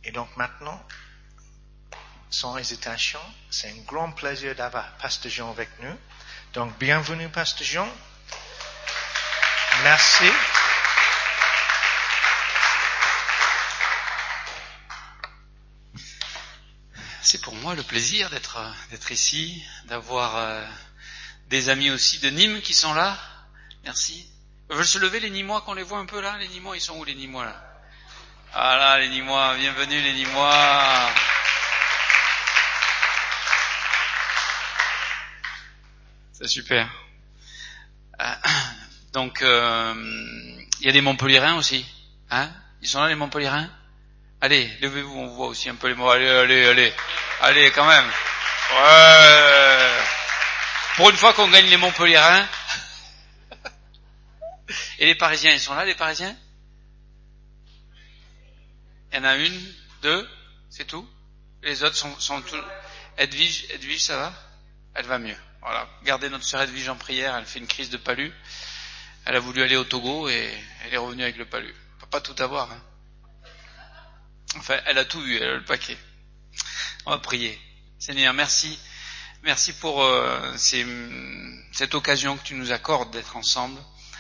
Et donc maintenant, sans hésitation, c'est un grand plaisir d'avoir Pasteur Jean avec nous. Donc bienvenue Pasteur Jean. Merci. C'est pour moi le plaisir d'être ici, d'avoir des amis aussi de Nîmes qui sont là. Merci. Ils veulent se lever les Nîmois, qu'on les voit un peu là. Les Nîmois, ils sont où les Nîmois là? Ah là, les Nîmois, bienvenue les Nîmois. C'est super. Donc, il y a des Montpelliérains aussi. Hein? Ils sont là les Montpelliérains? Allez, levez-vous, on voit aussi un peu les mots. Allez, quand même. Ouais. Pour une fois qu'on gagne les Montpelliérains. Et les Parisiens, ils sont là, les Parisiens? Il y en a une, deux, c'est tout. Les autres sont tous. Edwige, ça va? Elle va mieux. Voilà. Gardez notre sœur Edwige en prière. Elle fait une crise de palu. Elle a voulu aller au Togo et elle est revenue avec le palu. On peut pas tout avoir, hein. Enfin, elle a tout eu, elle a le paquet. On va prier. Seigneur, merci. Merci pour cette occasion que tu nous accordes d'être ensemble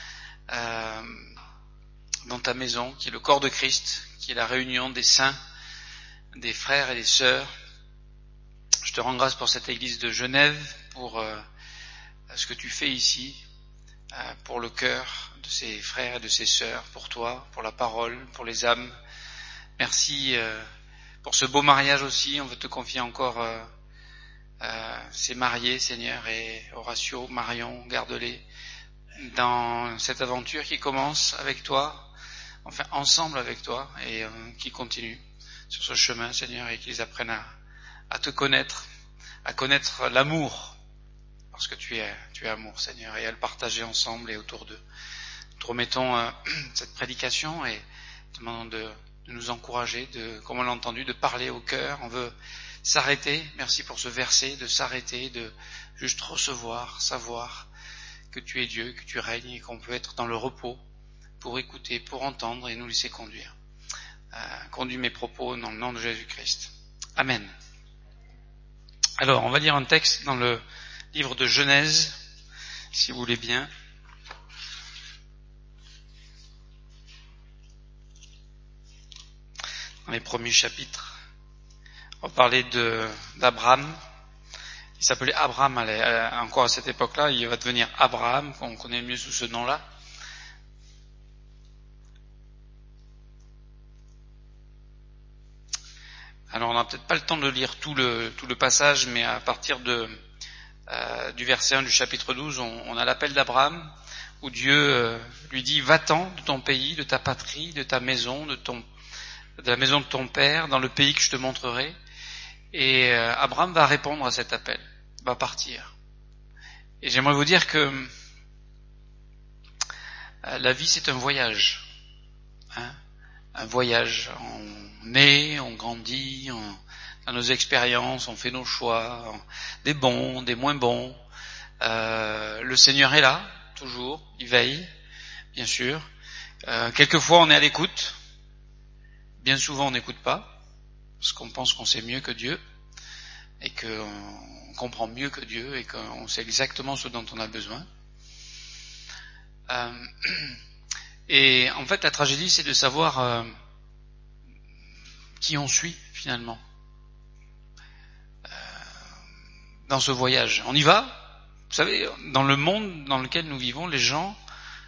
dans ta maison, qui est le corps de Christ, qui est la réunion des saints, des frères et des sœurs. Je te rends grâce pour cette église de Genève, pour ce que tu fais ici, pour le cœur de ces frères et de ces sœurs, pour toi, pour la parole, pour les âmes. Merci pour ce beau mariage aussi. On veut te confier encore ces mariés, Seigneur, et Horatio, Marion, garde-les dans cette aventure qui commence avec toi, enfin ensemble avec toi, et qui continue sur ce chemin, Seigneur, et qu'ils apprennent à te connaître, à connaître l'amour, parce que tu es amour, Seigneur, et à le partager ensemble et autour d'eux. Nous te remettons cette prédication et te demandons de nous encourager, comme on l'a entendu, de parler au cœur. On veut s'arrêter. Merci pour ce verset, de s'arrêter, de juste recevoir, savoir que tu es Dieu, que tu règnes et qu'on peut être dans le repos pour écouter, pour entendre et nous laisser conduire. Conduis mes propos dans le nom de Jésus-Christ. Amen. Alors, on va lire un texte dans le livre de Genèse, si vous voulez bien. Dans les premiers chapitres, on va parler d'Abraham. Il s'appelait Abraham encore à cette époque-là. Il va devenir Abraham, qu'on connaît mieux sous ce nom-là. Alors on n'a peut-être pas le temps de lire tout le passage, mais à partir du verset 1 du chapitre 12, on a l'appel d'Abraham, où Dieu lui dit « Va-t'en de ton pays, de ta patrie, de ta maison, de la maison de ton père, dans le pays que je te montrerai. » Et Abraham va répondre à cet appel, va partir. Et j'aimerais vous dire que la vie c'est un voyage. Hein, un voyage. On naît, on grandit, dans nos expériences, on fait nos choix, des bons, des moins bons. Le Seigneur est là, toujours, il veille, bien sûr. Quelquefois on est à l'écoute. Bien souvent on n'écoute pas, parce qu'on pense qu'on sait mieux que Dieu, et qu'on comprend mieux que Dieu, et qu'on sait exactement ce dont on a besoin. Et en fait la tragédie c'est de savoir qui on suit finalement dans ce voyage. On y va. Vous savez, dans le monde dans lequel nous vivons, les gens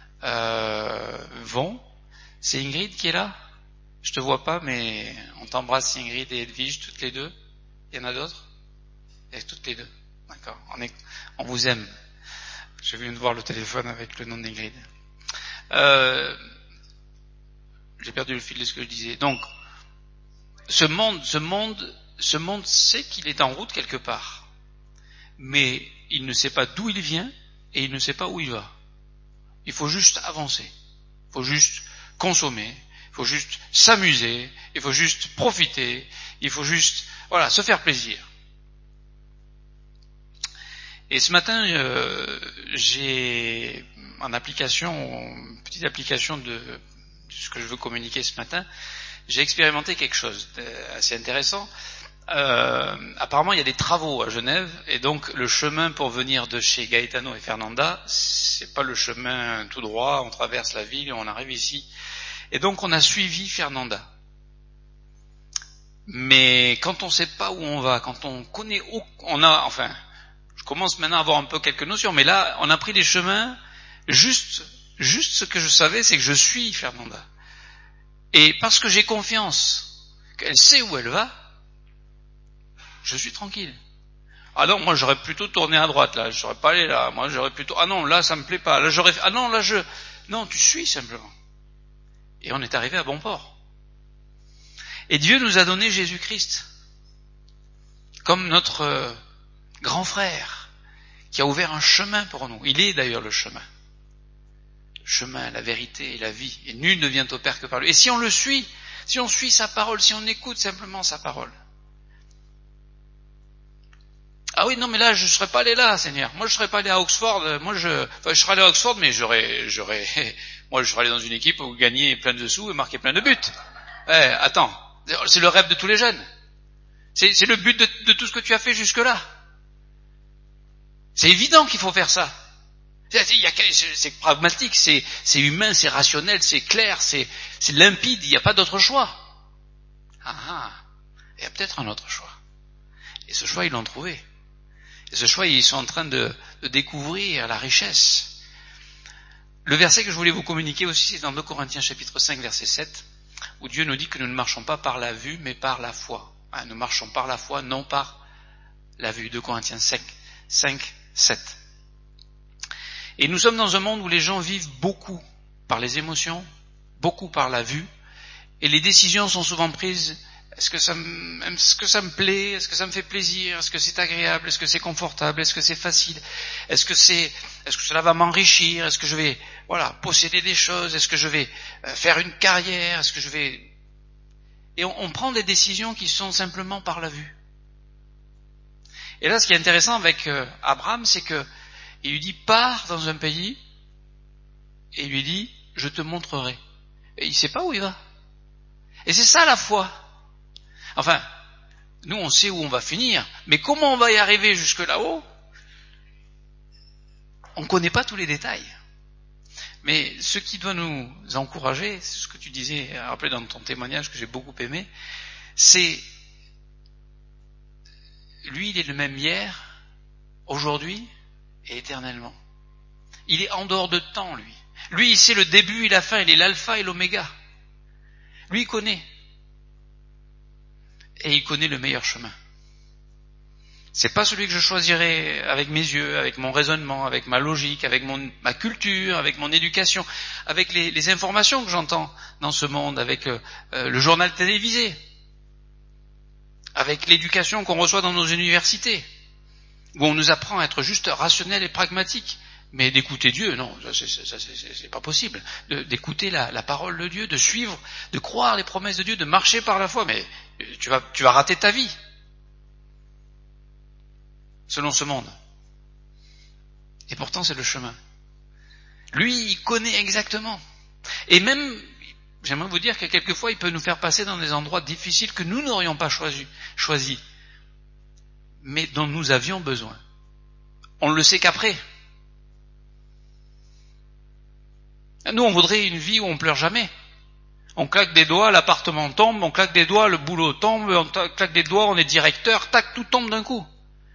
vont. C'est Ingrid qui est là? Je te vois pas, mais on t'embrasse Ingrid et Edwige, toutes les deux. Il y en a d'autres? Et toutes les deux. D'accord. On vous aime. Je viens de voir le téléphone avec le nom d'Ingrid. J'ai perdu le fil de ce que je disais. Donc, ce monde sait qu'il est en route quelque part. Mais il ne sait pas d'où il vient et il ne sait pas où il va. Il faut juste avancer. Il faut juste consommer. Il faut juste s'amuser, il faut juste profiter, il faut juste, se faire plaisir. Et ce matin, j'ai une petite application de ce que je veux communiquer ce matin. j'ai expérimenté quelque chose assez intéressant. Apparemment, il y a des travaux à Genève, et donc le chemin pour venir de chez Gaetano et Fernanda, c'est pas le chemin tout droit, on traverse la ville et on arrive ici. Et donc on a suivi Fernanda. Mais quand on sait pas où on va, quand on connaît où, je commence maintenant à avoir un peu quelques notions, mais là, on a pris des chemins, juste ce que je savais, c'est que je suis Fernanda. Et parce que j'ai confiance qu'elle sait où elle va, je suis tranquille. Ah non, moi j'aurais plutôt tourné à droite là, je serais pas allé là, moi j'aurais plutôt, ah non, là ça me plaît pas, là j'aurais, ah non, là non, tu suis simplement. Et on est arrivé à bon port. Et Dieu nous a donné Jésus-Christ comme notre grand frère qui a ouvert un chemin pour nous. Il est d'ailleurs le chemin. Le chemin, la vérité et la vie. Et nul ne vient au Père que par lui. Et si on le suit, si on suit sa parole, si on écoute simplement sa parole. Ah oui, non, mais là, je ne serais pas allé là, Seigneur. Moi, je ne serais pas allé à Oxford. Je serais allé à Oxford, mais moi, je serais allé dans une équipe où gagner plein de sous et marquer plein de buts. Attends. C'est le rêve de tous les jeunes. C'est le but de tout ce que tu as fait jusque-là. C'est évident qu'il faut faire ça. C'est pragmatique, c'est humain, c'est rationnel, c'est clair, c'est limpide, il n'y a pas d'autre choix. Il y a peut-être un autre choix. Et ce choix, ils l'ont trouvé. Et ce choix, ils sont en train de découvrir la richesse. Le verset que je voulais vous communiquer aussi, c'est dans 2 Corinthiens chapitre 5, verset 7, où Dieu nous dit que nous ne marchons pas par la vue, mais par la foi. Nous marchons par la foi, non par la vue. 2 Corinthiens 5, 7. Et nous sommes dans un monde où les gens vivent beaucoup par les émotions, beaucoup par la vue, et les décisions sont souvent prises. Est-ce que ça me plaît? Est-ce que ça me fait plaisir? Est-ce que c'est agréable? Est-ce que c'est confortable? Est-ce que c'est facile? Est-ce que cela va m'enrichir? Est-ce que je vais, posséder des choses? Est-ce que je vais faire une carrière? Est-ce que je vais... Et on prend des décisions qui sont simplement par la vue. Et là, ce qui est intéressant avec Abraham, c'est que il lui dit, pars dans un pays, et il lui dit, je te montrerai. Et il sait pas où il va. Et c'est ça la foi. Enfin, nous on sait où on va finir, mais comment on va y arriver jusque là-haut? On ne connaît pas tous les détails. Mais ce qui doit nous encourager, c'est ce que tu disais, rappelé dans ton témoignage que j'ai beaucoup aimé, c'est, lui il est le même hier, aujourd'hui et éternellement. Il est en dehors de temps, lui. Lui, il sait le début et la fin, il est l'alpha et l'oméga. Lui, il connaît. Et il connaît le meilleur chemin. C'est pas celui que je choisirai avec mes yeux, avec mon raisonnement, avec ma logique, avec ma culture, avec mon éducation, avec les informations que j'entends dans ce monde, avec le journal télévisé, avec l'éducation qu'on reçoit dans nos universités, où on nous apprend à être juste rationnel et pragmatique. Mais d'écouter Dieu, non, c'est pas possible. D'écouter la parole de Dieu, de suivre, de croire les promesses de Dieu, de marcher par la foi, mais tu vas rater ta vie. Selon ce monde. Et pourtant c'est le chemin. Lui, il connaît exactement. Et même, j'aimerais vous dire que quelquefois il peut nous faire passer dans des endroits difficiles que nous n'aurions pas choisis, mais dont nous avions besoin. On ne le sait qu'après. Nous, on voudrait une vie où on pleure jamais. On claque des doigts, l'appartement tombe, on claque des doigts, le boulot tombe, on claque des doigts, on est directeur, tac, tout tombe d'un coup.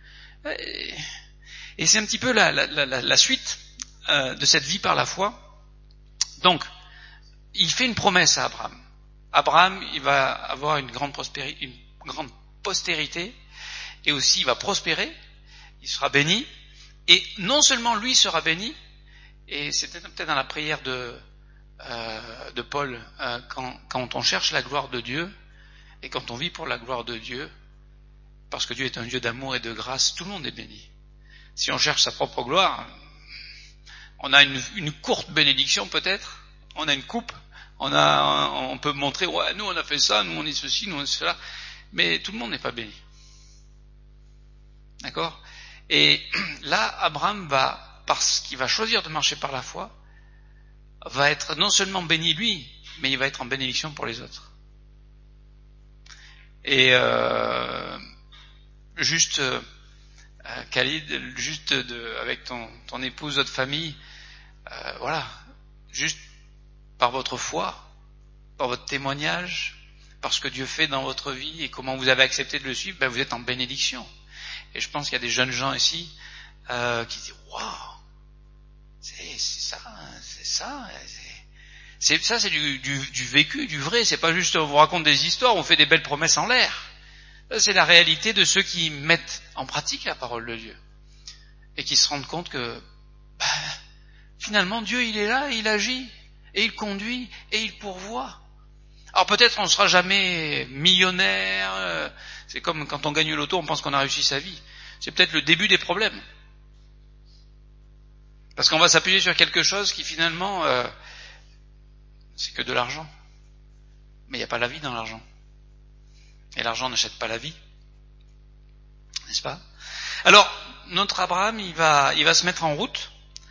Et c'est un petit peu la suite de cette vie par la foi. Donc, il fait une promesse à Abraham. Abraham, il va avoir une grande postérité, et aussi il va prospérer, il sera béni, et non seulement lui sera béni, et c'était peut-être dans la prière de Paul, quand on cherche la gloire de Dieu, et quand on vit pour la gloire de Dieu, parce que Dieu est un Dieu d'amour et de grâce, tout le monde est béni. Si on cherche sa propre gloire, on a une courte bénédiction peut-être, on a une coupe, on peut montrer, ouais, nous on a fait ça, nous on est ceci, nous on est cela, mais tout le monde n'est pas béni. D'accord? Et là, Abraham parce qu'il va choisir de marcher par la foi, va être non seulement béni lui, mais il va être en bénédiction pour les autres. Et juste, Khalid, juste avec ton épouse, votre famille, voilà, juste par votre foi, par votre témoignage, par ce que Dieu fait dans votre vie et comment vous avez accepté de le suivre, ben vous êtes en bénédiction. Et je pense qu'il y a des jeunes gens ici qui disent waouh, c'est ça, c'est du vécu, du vrai. C'est pas juste on vous raconte des histoires, on fait des belles promesses en l'air. Ça, c'est la réalité de ceux qui mettent en pratique la parole de Dieu et qui se rendent compte que finalement Dieu il est là, il agit et il conduit et il pourvoit. Alors peut-être on ne sera jamais millionnaire, c'est comme quand on gagne le loto, on pense qu'on a réussi sa vie. C'est peut-être le début des problèmes. Parce qu'on va s'appuyer sur quelque chose qui finalement, c'est que de l'argent. Mais il n'y a pas la vie dans l'argent. Et l'argent n'achète pas la vie. N'est-ce pas? Alors, notre Abraham, il va se mettre en route,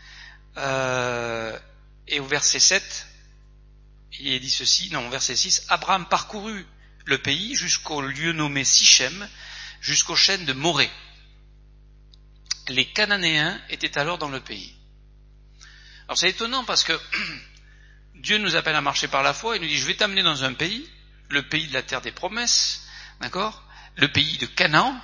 et au verset 7, il est dit ceci, non, verset 6, Abraham parcourut le pays jusqu'au lieu nommé Sichem, jusqu'aux chênes de Morée. Les Cananéens étaient alors dans le pays. Alors c'est étonnant parce que Dieu nous appelle à marcher par la foi, il nous dit je vais t'amener dans un pays, le pays de la terre des promesses, d'accord, le pays de Canaan.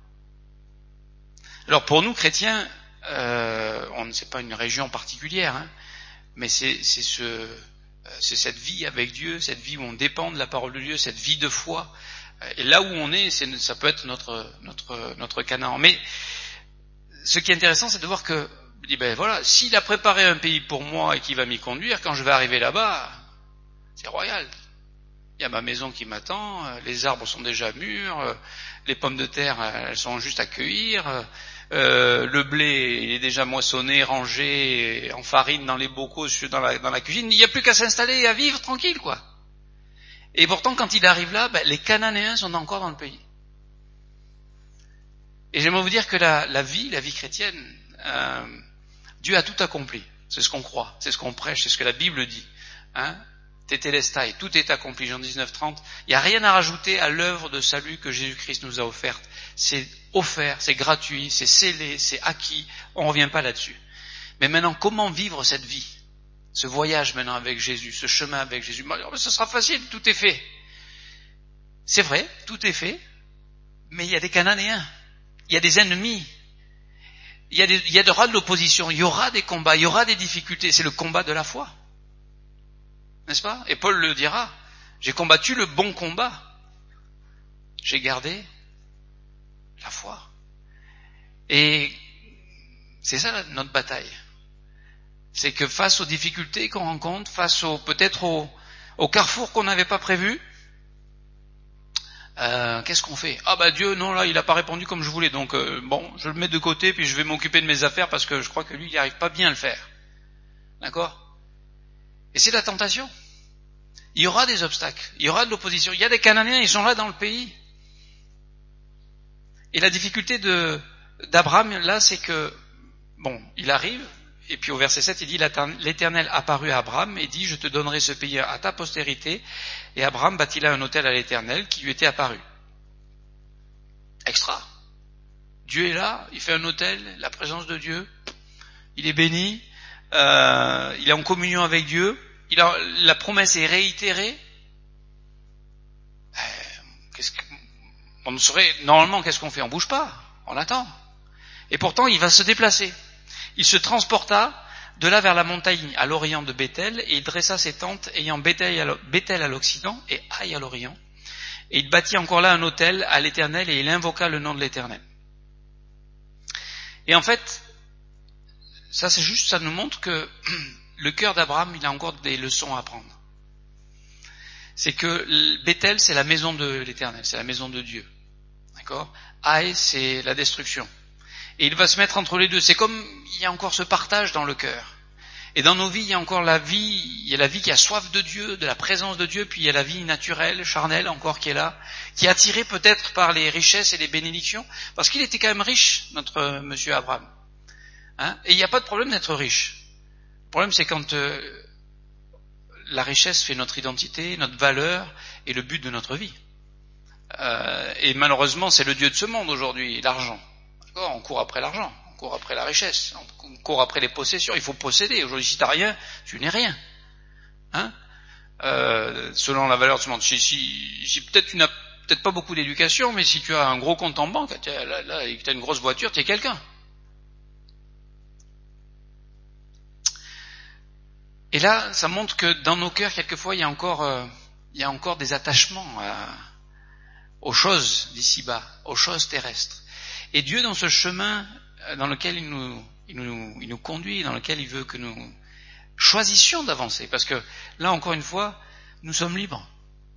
Alors pour nous chrétiens, c'est pas une région particulière, hein, mais c'est cette vie avec Dieu, cette vie où on dépend de la parole de Dieu, cette vie de foi. Et là où on est, ça peut être notre Canaan. Mais ce qui est intéressant, c'est de voir que, voilà, s'il a préparé un pays pour moi et qu'il va m'y conduire, quand je vais arriver là-bas, c'est royal. Il y a ma maison qui m'attend, les arbres sont déjà mûrs, les pommes de terre, elles sont juste à cueillir, le blé, il est déjà moissonné, rangé en farine dans les bocaux dans la cuisine. Il n'y a plus qu'à s'installer et à vivre tranquille, quoi. Et pourtant, quand il arrive là, les Cananéens sont encore dans le pays. Et j'aimerais vous dire que la vie chrétienne, Dieu a tout accompli. C'est ce qu'on croit, c'est ce qu'on prêche, c'est ce que la Bible dit. Hein? Tétélestai, tout est accompli, Jean 19:30. Il n'y a rien à rajouter à l'œuvre de salut que Jésus-Christ nous a offerte. C'est offert, c'est gratuit, c'est scellé, c'est acquis. On ne revient pas là-dessus. Mais maintenant, comment vivre cette vie? Ce voyage maintenant avec Jésus, ce chemin avec Jésus. Ce sera facile, tout est fait. C'est vrai, tout est fait. Mais il y a des Cananéens. Il y a des ennemis. Il y aura de l'opposition. Il y aura des combats. Il y aura des difficultés. C'est le combat de la foi. N'est-ce pas? Et Paul le dira, j'ai combattu le bon combat. J'ai gardé la foi. Et c'est ça notre bataille. C'est que face aux difficultés qu'on rencontre, face peut-être au carrefour qu'on n'avait pas prévu, qu'est-ce qu'on fait? Dieu, non, là, il n'a pas répondu comme je voulais, donc je le mets de côté, puis je vais m'occuper de mes affaires parce que je crois que lui, il n'arrive pas bien à le faire. D'accord? Et c'est la tentation. Il y aura des obstacles, il y aura de l'opposition. Il y a des Cananéens, ils sont là dans le pays. Et la difficulté d'Abraham, là, c'est que, il arrive, et puis au verset 7, il dit, l'Éternel apparut à Abraham et dit, je te donnerai ce pays à ta postérité. Et Abraham bâtit là un autel à l'Éternel qui lui était apparu. Extra. Dieu est là, il fait un autel, la présence de Dieu, il est béni, il est en communion avec Dieu, la promesse est réitérée. Normalement, qu'est-ce qu'on fait? On bouge pas, on attend. Et pourtant, il va se déplacer. Il se transporta de là vers la montagne à l'orient de Béthel, et il dressa ses tentes ayant Béthel à l'occident et Aï à l'orient. Et il bâtit encore là un autel à l'Éternel, et il invoqua le nom de l'Éternel. Et en fait, ça nous montre que le cœur d'Abraham, il a encore des leçons à apprendre. C'est que Béthel, c'est la maison de l'Éternel, c'est la maison de Dieu. D'accord? Aï, c'est la destruction. Et il va se mettre entre les deux. C'est comme il y a encore ce partage dans le cœur. Et dans nos vies, il y a encore la vie, il y a la vie qui a soif de Dieu, de la présence de Dieu, puis il y a la vie naturelle, charnelle encore qui est là, qui est attirée peut-être par les richesses et les bénédictions, parce qu'il était quand même riche, notre monsieur Abraham. Hein? Et il n'y a pas de problème d'être riche. Le problème, c'est quand la richesse fait notre identité, notre valeur et le but de notre vie. Et malheureusement, c'est le dieu de ce monde aujourd'hui, l'argent. D'accord ? On court après l'argent, on court après la richesse, on court après les possessions. Il faut posséder. Aujourd'hui, si t'as rien, tu n'es rien. Hein ? Selon la valeur de ce monde. Si peut-être tu n'as peut-être pas beaucoup d'éducation, mais si tu as un gros compte en banque, là, et que tu as une grosse voiture, tu es quelqu'un. Et là, ça montre que dans nos cœurs, quelquefois, il y a encore des attachements aux choses d'ici-bas, aux choses terrestres. Et Dieu, dans ce chemin dans lequel il nous conduit, dans lequel il veut que nous choisissions d'avancer, parce que là, encore une fois, nous sommes libres.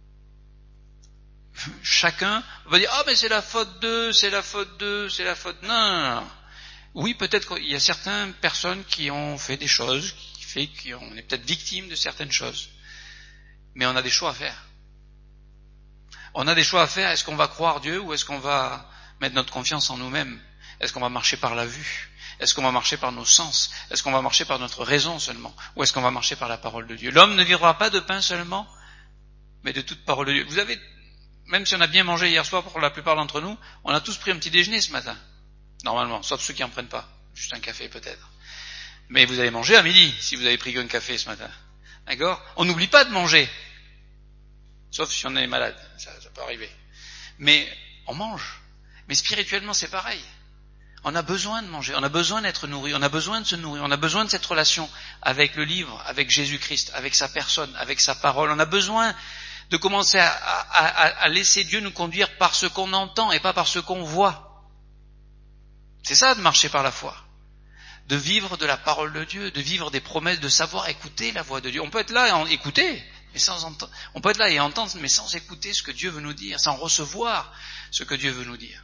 Chacun va dire, mais c'est la faute d'eux, c'est la faute... Non. Oui, peut-être qu'il y a certaines personnes qui ont fait des choses, qu'on est peut-être victime de certaines choses. Mais on a des choix à faire. On a des choix à faire. Est-ce qu'on va croire Dieu ou est-ce qu'on va mettre notre confiance en nous-mêmes ? Est-ce qu'on va marcher par la vue ? Est-ce qu'on va marcher par nos sens ? Est-ce qu'on va marcher par notre raison seulement ? Ou est-ce qu'on va marcher par la parole de Dieu ? L'homme ne vivra pas de pain seulement, mais de toute parole de Dieu. Vous avez, même si on a bien mangé hier soir pour la plupart d'entre nous, on a tous pris un petit déjeuner ce matin. Normalement, sauf ceux qui en prennent pas. Juste un café peut-être. Mais vous allez manger à midi, si vous avez pris qu'un café ce matin. D'accord ? On n'oublie pas de manger. Sauf si on est malade. Ça peut arriver. Mais on mange. Mais spirituellement, c'est pareil. On a besoin de manger. On a besoin d'être nourri. On a besoin de se nourrir. On a besoin de cette relation avec le livre, avec Jésus-Christ, avec sa personne, avec sa parole. On a besoin de commencer à laisser Dieu nous conduire par ce qu'on entend et pas par ce qu'on voit. C'est ça de marcher par la foi. De vivre de la parole de Dieu, de vivre des promesses, de savoir écouter la voix de Dieu. On peut être là et écouter, mais sans entendre. On peut être là et entendre, mais sans écouter ce que Dieu veut nous dire, sans recevoir ce que Dieu veut nous dire.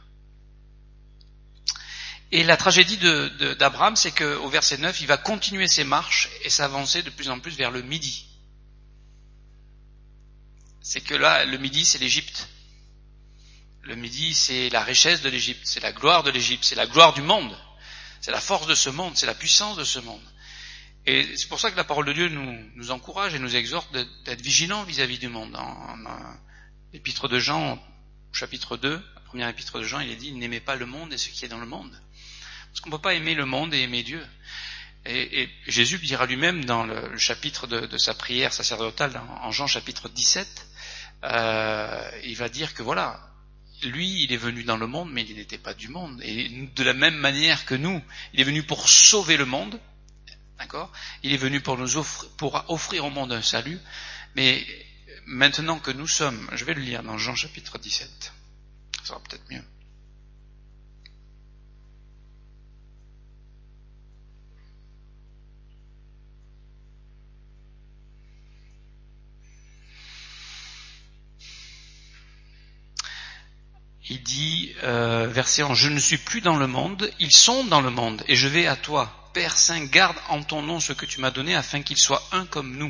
Et la tragédie d'Abraham, c'est qu'au verset 9, il va continuer ses marches et s'avancer de plus en plus vers le midi. C'est que là, le midi, c'est l'Égypte. Le midi, c'est la richesse de l'Égypte, c'est la gloire de l'Égypte, c'est la gloire du monde. C'est la force de ce monde, c'est la puissance de ce monde. Et c'est pour ça que la parole de Dieu nous encourage et nous exhorte d'être vigilants vis-à-vis du monde. Dans l'épître de Jean, chapitre 2, la première épître de Jean, il est dit, n'aimez pas le monde et ce qui est dans le monde. Parce qu'on ne peut pas aimer le monde et aimer Dieu. Et Jésus dira lui-même dans le chapitre de sa prière sacerdotale, en Jean chapitre 17, il va dire que voilà, lui, il est venu dans le monde, mais il n'était pas du monde. Et de la même manière que nous, il est venu pour sauver le monde, d'accord ? Il est venu pour offrir au monde un salut. Mais maintenant que nous sommes, je vais le lire dans Jean chapitre 17, ça sera peut-être mieux. Il dit, verset 11, « Je ne suis plus dans le monde, ils sont dans le monde, et je vais à toi. Père Saint, garde en ton nom ce que tu m'as donné, afin qu'ils soient un comme nous. »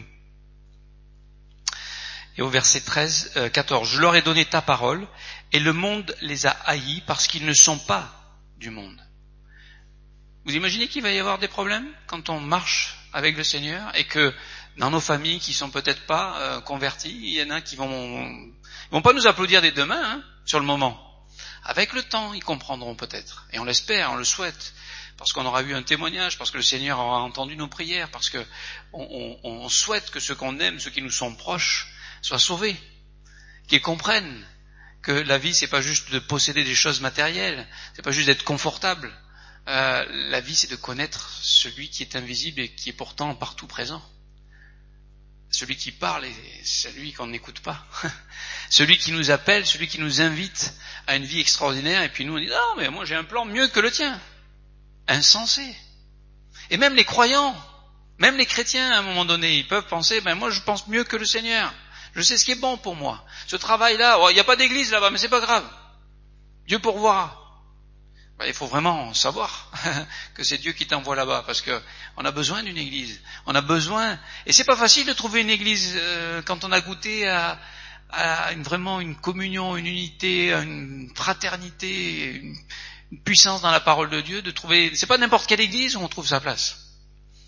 Et au verset 14, « Je leur ai donné ta parole, et le monde les a haïs, parce qu'ils ne sont pas du monde. » Vous imaginez qu'il va y avoir des problèmes quand on marche avec le Seigneur, et que dans nos familles qui sont peut-être pas converties, il y en a qui vont pas nous applaudir des deux mains, sur le moment. Avec le temps, ils comprendront peut-être. Et on l'espère, on le souhaite. Parce qu'on aura eu un témoignage, parce que le Seigneur aura entendu nos prières, parce que on souhaite que ceux qu'on aime, ceux qui nous sont proches, soient sauvés. Qu'ils comprennent que la vie, c'est pas juste de posséder des choses matérielles, c'est pas juste d'être confortable. La vie, c'est de connaître celui qui est invisible et qui est pourtant partout présent. Celui qui parle et celui qu'on n'écoute pas. Celui qui nous appelle, celui qui nous invite à une vie extraordinaire, et puis nous on dit « Non, mais moi j'ai un plan mieux que le tien. » Insensé. Et même les croyants, même les chrétiens à un moment donné, ils peuvent penser « Moi je pense mieux que le Seigneur. Je sais ce qui est bon pour moi. Ce travail-là, il n'y a pas d'église là-bas, mais c'est pas grave. Dieu pourvoira. » Il faut vraiment savoir que c'est Dieu qui t'envoie là-bas, parce que on a besoin d'une église. On a besoin, et c'est pas facile de trouver une église quand on a goûté à vraiment une communion, une unité, une fraternité, une puissance dans la parole de Dieu, de trouver, c'est pas n'importe quelle église où on trouve sa place.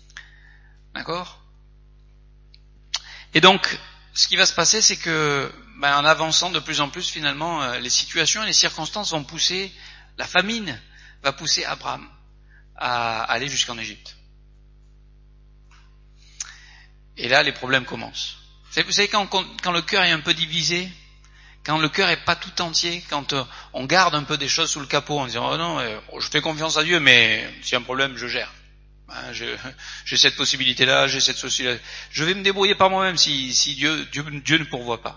D'accord ? Et donc, ce qui va se passer, c'est que en avançant de plus en plus, finalement, les situations et les circonstances vont pousser, la famine va pousser Abraham à aller jusqu'en Égypte. Et là, les problèmes commencent. Vous savez, quand le cœur est un peu divisé, quand le cœur est pas tout entier, quand on garde un peu des choses sous le capot en disant « Oh non, je fais confiance à Dieu, mais s'il y a un problème, je gère. J'ai cette possibilité-là, j'ai cette société-là. Je vais me débrouiller par moi-même si Dieu ne pourvoit pas. »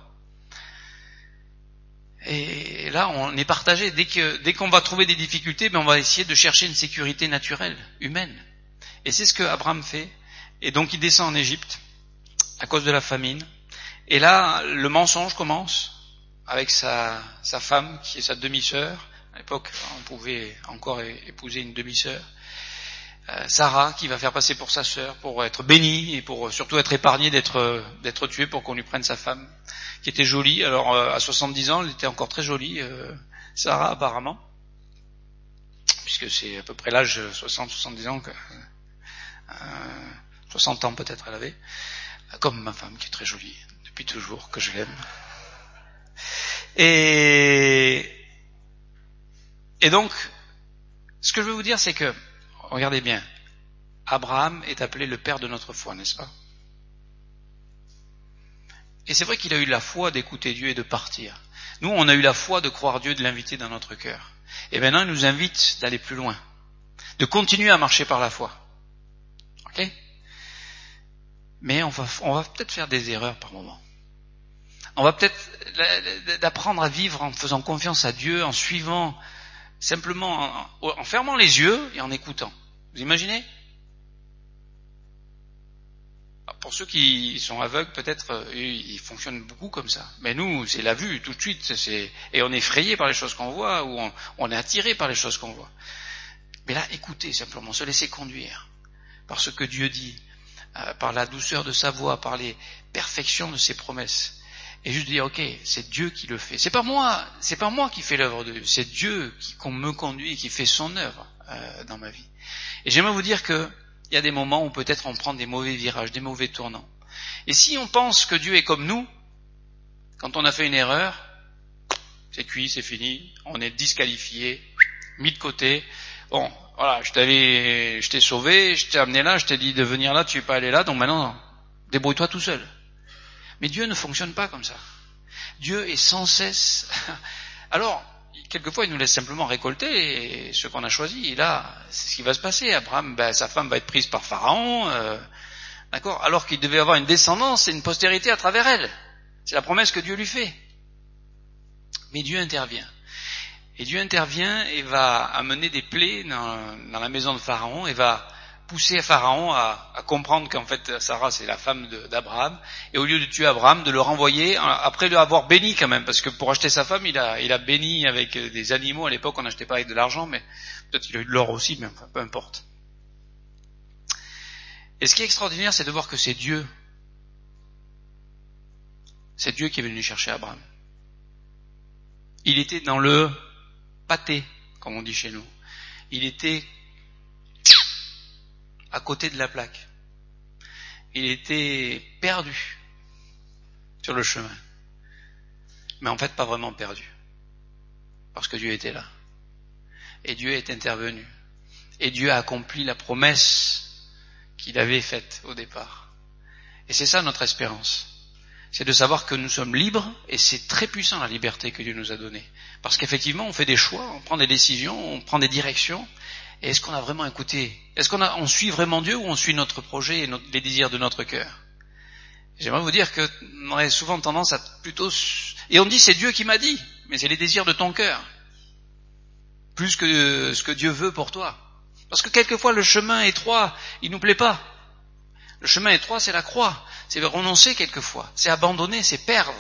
Et là, on est partagé. Dès qu'on va trouver des difficultés, on va essayer de chercher une sécurité naturelle, humaine. Et c'est ce que Abraham fait. Et donc, il descend en Égypte à cause de la famine. Et là, le mensonge commence avec sa femme, qui est sa demi-sœur. À l'époque, on pouvait encore épouser une demi-sœur. Sarah, qui va faire passer pour sa sœur, pour être bénie et pour surtout être épargnée d'être tuée pour qu'on lui prenne sa femme, qui était jolie. Alors, à 70 ans, elle était encore très jolie, Sarah, apparemment, puisque c'est à peu près l'âge 60-70 ans, 60 ans peut-être elle avait, comme ma femme, qui est très jolie, depuis toujours, que je l'aime. Et donc, ce que je veux vous dire, c'est que, regardez bien, Abraham est appelé le père de notre foi, n'est-ce pas? Et c'est vrai qu'il a eu la foi d'écouter Dieu et de partir. Nous, on a eu la foi de croire Dieu, de l'inviter dans notre cœur. Et maintenant, il nous invite d'aller plus loin, de continuer à marcher par la foi. Ok? Mais on va peut-être faire des erreurs par moment. On va peut-être d'apprendre à vivre en faisant confiance à Dieu, en suivant simplement, en fermant les yeux et en écoutant. Vous imaginez? Alors pour ceux qui sont aveugles, peut-être, ils fonctionnent beaucoup comme ça. Mais nous, c'est la vue, tout de suite, et on est effrayé par les choses qu'on voit, ou on est attiré par les choses qu'on voit. Mais là, écoutez simplement, se laisser conduire par ce que Dieu dit, par la douceur de sa voix, par les perfections de ses promesses. Et juste dire, ok, c'est Dieu qui le fait. C'est pas moi qui fais l'œuvre de Dieu, c'est Dieu qu'on me conduit et qui fait son œuvre dans ma vie. Et j'aimerais vous dire que il y a des moments où peut-être on prend des mauvais virages, des mauvais tournants. Et si on pense que Dieu est comme nous, quand on a fait une erreur, c'est cuit, c'est fini, on est disqualifié, mis de côté. Bon, voilà, je t'ai sauvé, je t'ai amené là, je t'ai dit de venir là, tu n'es pas allé là, donc maintenant, débrouille-toi tout seul. Mais Dieu ne fonctionne pas comme ça. Dieu est sans cesse... Alors, quelquefois, il nous laisse simplement récolter ce qu'on a choisi. Et là, c'est ce qui va se passer. Abraham, sa femme va être prise par Pharaon, d'accord, alors qu'il devait avoir une descendance et une postérité à travers elle. C'est la promesse que Dieu lui fait. Mais Dieu intervient. Et Dieu intervient et va amener des plaies dans la maison de Pharaon et va pousser Pharaon à comprendre qu'en fait Sarah c'est la femme d'Abraham, et au lieu de tuer Abraham, de le renvoyer après l'avoir béni quand même, parce que pour acheter sa femme il a béni avec des animaux. À l'époque on n'achetait pas avec de l'argent, mais peut-être qu'il a eu de l'or aussi, mais enfin peu importe. Et ce qui est extraordinaire, c'est de voir que c'est Dieu qui est venu chercher Abraham. Il était dans le pâté, comme on dit chez nous. Il était à côté de la plaque. Il était perdu sur le chemin. Mais en fait, pas vraiment perdu. Parce que Dieu était là. Et Dieu est intervenu. Et Dieu a accompli la promesse qu'il avait faite au départ. Et c'est ça notre espérance. C'est de savoir que nous sommes libres, et c'est très puissant la liberté que Dieu nous a donnée. Parce qu'effectivement, on fait des choix, on prend des décisions, on prend des directions. Et est-ce qu'on a vraiment écouté? Est-ce on suit vraiment Dieu, ou on suit notre projet et les désirs de notre cœur? J'aimerais vous dire que on aurait souvent tendance à plutôt... Et on dit c'est Dieu qui m'a dit, mais c'est les désirs de ton cœur. Plus que ce que Dieu veut pour toi. Parce que quelquefois le chemin étroit, il nous plaît pas. Le chemin étroit, c'est la croix. C'est renoncer quelquefois. C'est abandonner, c'est perdre.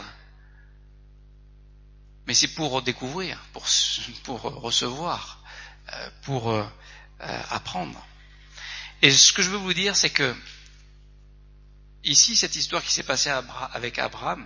Mais c'est pour découvrir, pour recevoir, pour apprendre. Et ce que je veux vous dire, c'est que ici, cette histoire qui s'est passée avec Abraham,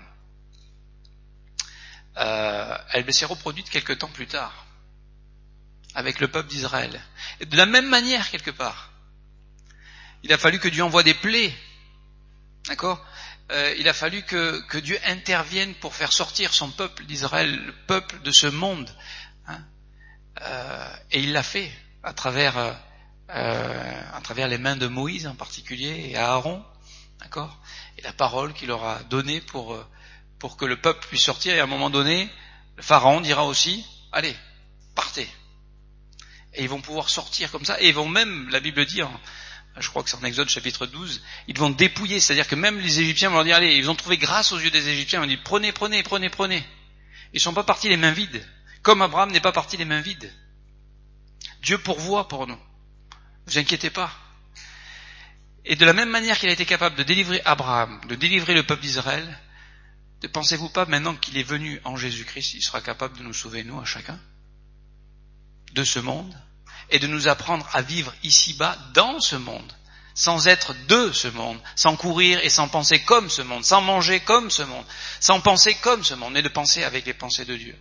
elle s'est reproduite quelque temps plus tard, avec le peuple d'Israël. Et de la même manière, quelque part. Il a fallu que Dieu envoie des plaies, d'accord, il a fallu que Dieu intervienne pour faire sortir son peuple d'Israël, le peuple de ce monde. Hein. Et il l'a fait à travers les mains de Moïse en particulier et Aaron, d'accord, et la parole qu'il leur a donnée pour que le peuple puisse sortir. Et à un moment donné, le Pharaon dira aussi, allez, partez. Et ils vont pouvoir sortir comme ça, et ils vont même, la Bible dit, je crois que c'est en Exode chapitre 12, ils vont dépouiller, c'est-à-dire que même les Égyptiens vont leur dire, allez, ils ont trouvé grâce aux yeux des Égyptiens, ils vont dire, prenez. Ils sont pas partis les mains vides, comme Abraham n'est pas parti les mains vides. Dieu pourvoit pour nous, ne vous inquiétez pas. Et de la même manière qu'il a été capable de délivrer Abraham, de délivrer le peuple d'Israël, ne pensez-vous pas maintenant qu'il est venu en Jésus-Christ, il sera capable de nous sauver, nous, à chacun, de ce monde, et de nous apprendre à vivre ici-bas dans ce monde, sans être de ce monde, sans courir et sans penser comme ce monde, sans manger comme ce monde, sans penser comme ce monde, mais de penser avec les pensées de Dieu.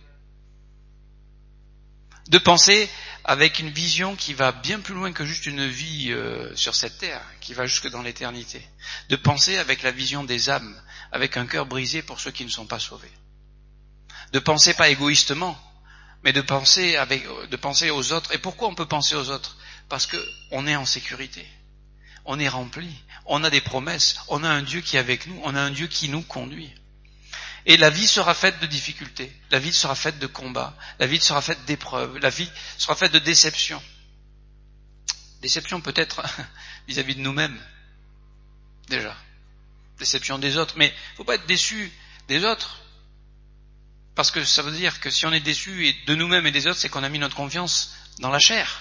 De penser avec une vision qui va bien plus loin que juste une vie sur cette terre, qui va jusque dans l'éternité. De penser avec la vision des âmes, avec un cœur brisé pour ceux qui ne sont pas sauvés. De penser pas égoïstement, mais de penser aux autres. Et pourquoi on peut penser aux autres? Parce que on est en sécurité, on est rempli, on a des promesses, on a un Dieu qui est avec nous, on a un Dieu qui nous conduit. Et la vie sera faite de difficultés, la vie sera faite de combats, la vie sera faite d'épreuves, la vie sera faite de déceptions. Déception peut-être vis-à-vis de nous-mêmes, déjà. Déception des autres, mais il ne faut pas être déçu des autres. Parce que ça veut dire que si on est déçu de nous-mêmes et des autres, c'est qu'on a mis notre confiance dans la chair.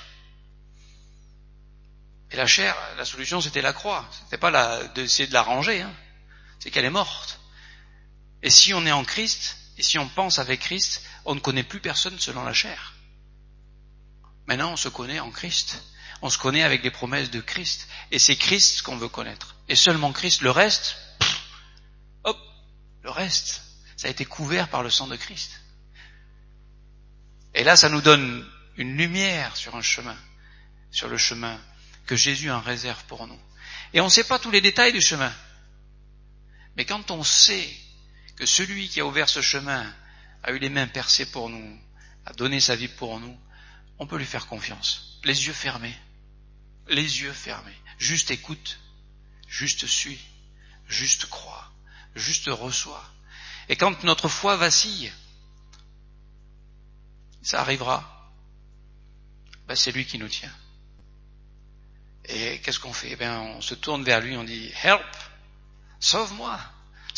Et la chair, la solution c'était la croix. C'était pas d'essayer de la ranger, hein. C'est qu'elle est morte. Et si on est en Christ, et si on pense avec Christ, on ne connaît plus personne selon la chair. Maintenant, on se connaît en Christ. On se connaît avec les promesses de Christ. Et c'est Christ qu'on veut connaître. Et seulement Christ. Le reste, le reste, ça a été couvert par le sang de Christ. Et là, ça nous donne une lumière sur un chemin, sur le chemin que Jésus en réserve pour nous. Et on ne sait pas tous les détails du chemin. Mais quand on sait que celui qui a ouvert ce chemin a eu les mains percées pour nous, a donné sa vie pour nous, on peut lui faire confiance. Les yeux fermés. Juste écoute, juste suis, juste crois, juste reçois. Et quand notre foi vacille, ça arrivera, c'est lui qui nous tient. Et qu'est-ce qu'on fait? On se tourne vers lui, on dit « Help! Sauve-moi! Secours-moi !»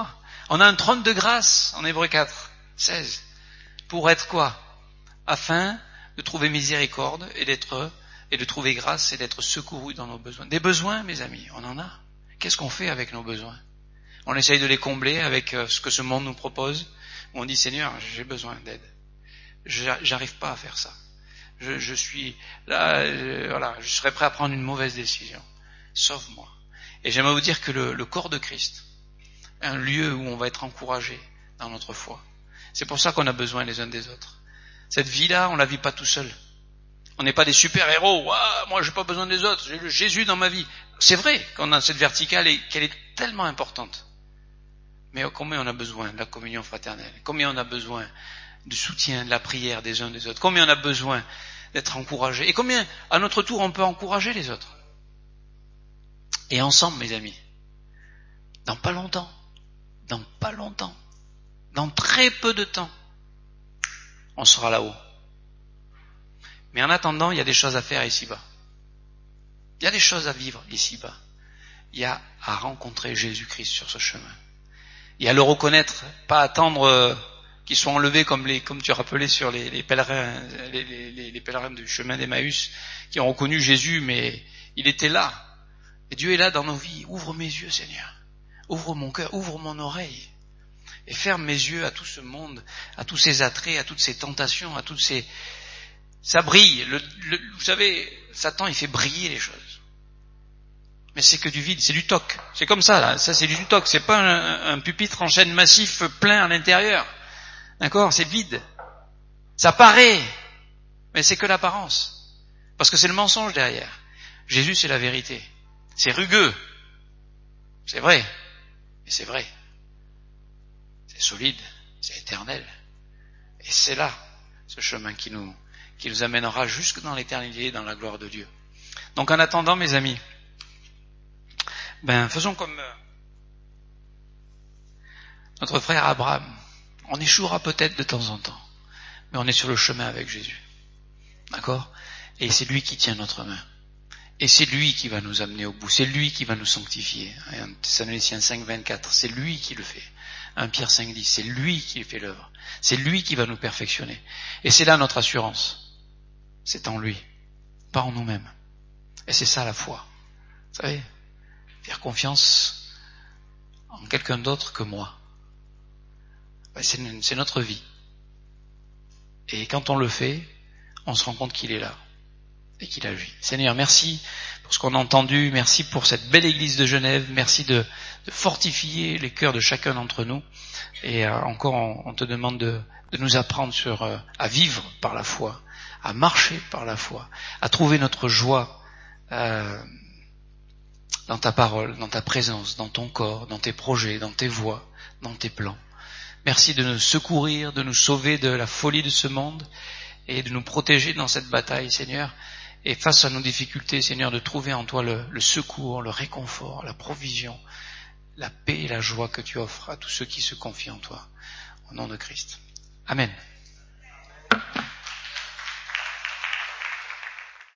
On a un trône de grâce en Hébreux 4, 16. Pour être quoi? Afin de trouver miséricorde et de trouver grâce et d'être secouru dans nos besoins. Des besoins, mes amis, on en a. Qu'est-ce qu'on fait avec nos besoins? On essaye de les combler avec ce que ce monde nous propose. On dit Seigneur, j'ai besoin d'aide. J'arrive pas à faire ça. Je suis là, je serais prêt à prendre une mauvaise décision. Sauve-moi. Et j'aimerais vous dire que le corps de Christ, un lieu où on va être encouragé dans notre foi. C'est pour ça qu'on a besoin les uns des autres. Cette vie-là, on la vit pas tout seul. On n'est pas des super-héros. Moi, j'ai pas besoin des autres. J'ai le Jésus dans ma vie. C'est vrai qu'on a cette verticale et qu'elle est tellement importante. Mais combien on a besoin de la communion fraternelle? Combien on a besoin du soutien, de la prière des uns des autres? Combien on a besoin d'être encouragé? Et combien, à notre tour, on peut encourager les autres? Et ensemble, mes amis, dans pas longtemps, dans très peu de temps, on sera là-haut. Mais en attendant, il y a des choses à faire ici-bas. Il y a des choses à vivre ici-bas. Il y a à rencontrer Jésus-Christ sur ce chemin. Il y a à le reconnaître, pas attendre qu'ils soient enlevés comme tu rappelais sur les pèlerins, les pèlerins du chemin d'Emmaüs, qui ont reconnu Jésus, mais il était là. Et Dieu est là dans nos vies. Ouvre mes yeux, Seigneur. Ouvre mon cœur, ouvre mon oreille. Et ferme mes yeux à tout ce monde, à tous ces attraits, à toutes ces tentations, à toutes ces... Ça brille. Vous savez, Satan, il fait briller les choses. Mais c'est que du vide, c'est du toc. C'est comme ça, là. Ça, c'est du toc. C'est pas un pupitre en chêne massif plein à l'intérieur. D'accord? C'est vide. Ça paraît. Mais c'est que l'apparence. Parce que c'est le mensonge derrière. Jésus, c'est la vérité. C'est rugueux. C'est vrai. Mais Et c'est vrai. C'est solide, c'est éternel. Et c'est là, ce chemin qui nous amènera jusque dans l'éternité, dans la gloire de Dieu. Donc en attendant, mes amis, faisons comme notre frère Abraham. On échouera peut-être de temps en temps, mais on est sur le chemin avec Jésus. D'accord ? Et c'est lui qui tient notre main. Et c'est lui qui va nous amener au bout. C'est lui qui va nous sanctifier. 1 Thessaloniciens 5, 24, c'est lui qui le fait. 1 Pierre 5, 10, c'est lui qui fait l'œuvre. C'est lui qui va nous perfectionner. Et c'est là notre assurance. C'est en lui, pas en nous-mêmes. Et c'est ça la foi. Vous savez, faire confiance en quelqu'un d'autre que moi. C'est notre vie. Et quand on le fait, on se rend compte qu'il est là et qu'il agit. Seigneur, merci pour ce qu'on a entendu, merci pour cette belle église de Genève, merci de fortifier les cœurs de chacun d'entre nous. Et encore, on te demande de nous apprendre à vivre par la foi, à marcher par la foi, à trouver notre joie dans ta parole, dans ta présence, dans ton corps, dans tes projets, dans tes voies, dans tes plans. Merci de nous secourir, de nous sauver de la folie de ce monde et de nous protéger dans cette bataille, Seigneur. Et face à nos difficultés, Seigneur, de trouver en toi le secours, le réconfort, la provision, la paix et la joie que tu offres à tous ceux qui se confient en toi. Au nom de Christ. Amen.